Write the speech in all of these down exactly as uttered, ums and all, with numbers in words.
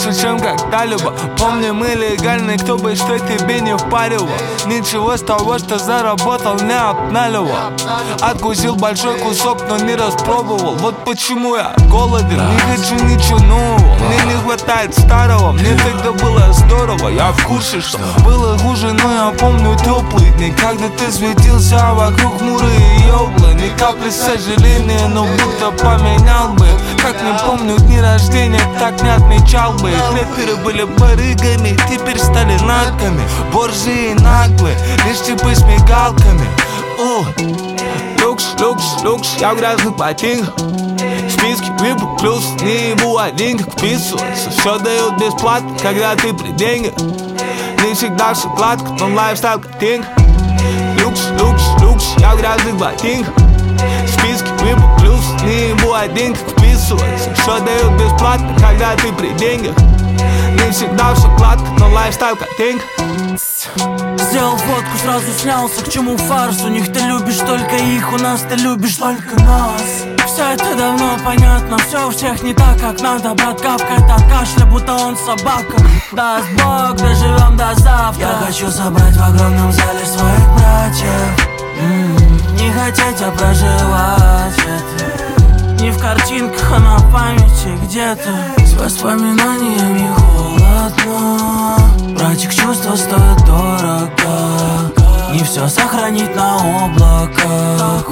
лучше, чем когда-либо. Помни, мы легальны, кто бы что тебе не впаривал. Ничего с того, что заработал, не обналивал. Откусил большой кусок, но не распробовал. Вот почему я голоден, не хочу ничего нового. Мне не хватает старого, мне тогда было здорово. Я в курсе, что было хуже, но я помню теплые дни, когда ты светился, а вокруг хмурые ёблы. Ни капли сожаления, но будто поменял бы. Как не помню дни рождения, так не отмечал бы их. Рэперы были барыгами, теперь стали нарками. Борзые и наглые, лишь типы с мигалками. О, люкс, люкс, люкс, я в грязных ботинках. Списки випу плюс, не ебу один, как вписываться. Все дают бесплатно, когда ты при деньгах. Не всегда шоколадка, но лайфстайл картинка. Люкс, люкс, люкс, я в грязных ботинках. Списки випу плюс, не ебу один, как вписываться. Все дают бесплатно, когда ты при деньгах. Не всегда шоколадка, но лайфстайл картинка. Сделал фотку, сразу снялся, к чему фарс? У них ты любишь только их, у нас ты любишь только нас. Все это давно понятно, все у всех не так, как надо. Брат капкает от кашля, будто он собака. Даст Бог, доживем до завтра. Я хочу собрать в огромном зале своих братьев. М-м, не хотеть, а проживать это. Не в картинках, а на памяти где-то. С воспоминаниями холодно. Братик, чувства стоят дорого. Не все сохранить на облаках. Так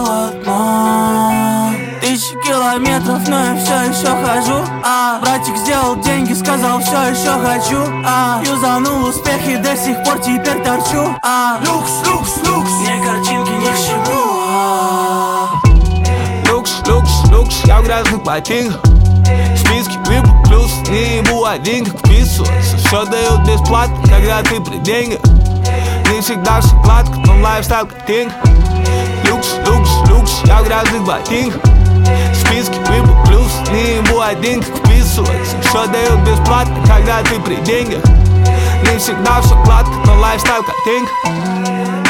холодно. Тысячи километров, но я все еще хожу. А братик сделал деньги, сказал, все еще хочу. А юзанул успехи, до сих пор теперь торчу. А люкс, люкс, люкс, мне картинки ни к чему. А люкс, люкс, люкс, я в грязных ботинках. Списки випу плюс, не ебу один, как вписываться. Все дают бесплатно, когда ты при деньгах. Не всегда шоколадка, но лайфстайл картинка. Люкс, люкс, люкс, я в грязных ботинках. Списки випу плюс, не ебу один, как вписываться. Все дают бесплатно, когда ты при деньгах. Не всегда шоколадка, но лайфстайл картинка.